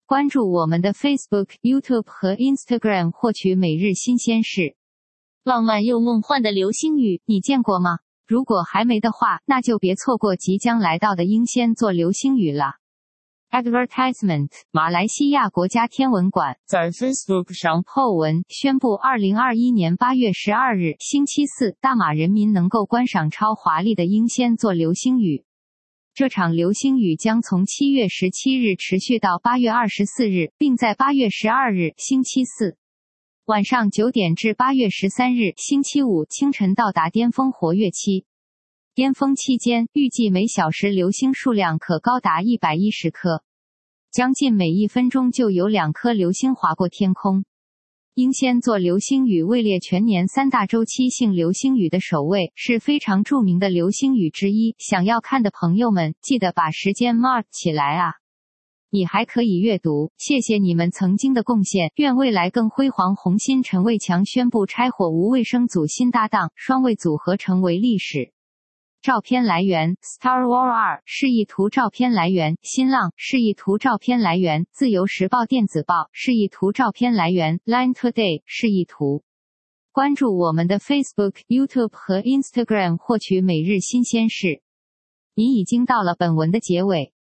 关注我们的 Facebook、YouTube 和 Instagram 获取每日新鲜事。 浪漫又梦幻的流星雨， 你见过吗？如果还没的话，那就别错过即将来到的英仙座流星雨了。Advertisement 马来西亚国家天文馆在 Facebook 上后文宣布2021年8月12日星期四，大马人民能够观赏超华丽的英仙座流星雨。这场流星雨将从7月17日持续到8月24日，并在8月12日星期四晚上9点至8月13日星期五清晨到达巅峰活跃期。巅峰期间，预计每小时流星数量可高达110颗，将近每1分钟就有2颗流星划过天空。英仙座流星雨位列全年3大周期性流星雨的首位，是非常著名的流星雨之一。想要看的朋友们，记得把时间 mark 起来啊！你还可以阅读，谢谢你们曾经的贡献，愿未来更辉煌。红心陈卫强宣布拆伙无卫生组新搭档，双卫组合成为历史。照片来源 Star War 2示意图照片来源新浪示意图照片来源自由时报电子报示意图照片来源 Line Today 示意图。关注我们的 Facebook、YouTube 和 Instagram 获取每日新鲜事。你已经到了本文的结尾。